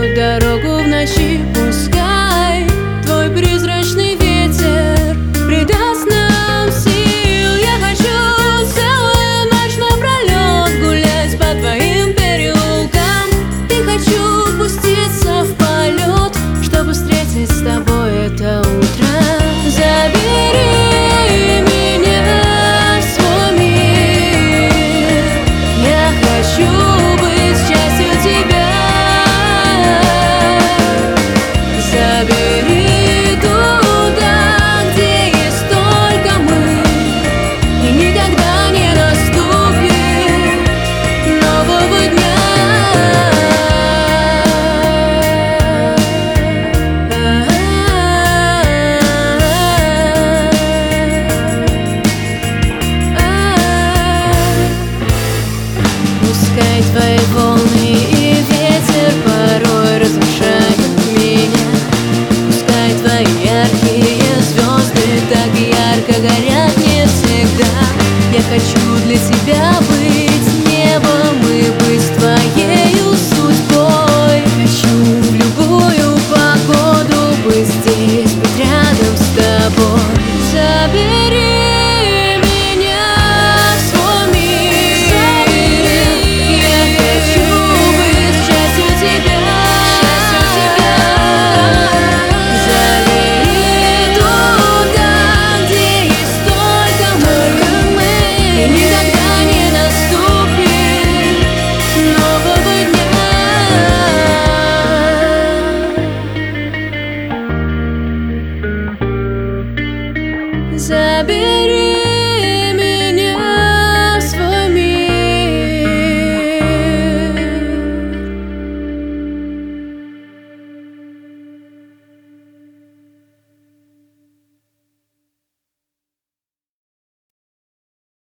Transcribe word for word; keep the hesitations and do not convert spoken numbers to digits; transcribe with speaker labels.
Speaker 1: освещает дорогу в ночи. Пускай твой призрачный ветер придаст нам сил. Я хочу целую ночь напролет гулять по твоим переулкам. И хочу пуститься в полет, чтобы встретить с тобой это утро. Забери меня в свой мир. Я хочу быть частью тебя. Забери туда, где есть только мы, и никогда не наступит нового дня. Пускай твои волны и ветер порой разрушают меня. Пускай твои яркие звезды так ярко горят не всегда. Я хочу для тебя быть небом и быть твоею судьбой. Хочу в любую погоду быть здесь, быть рядом с тобой. Забери Забери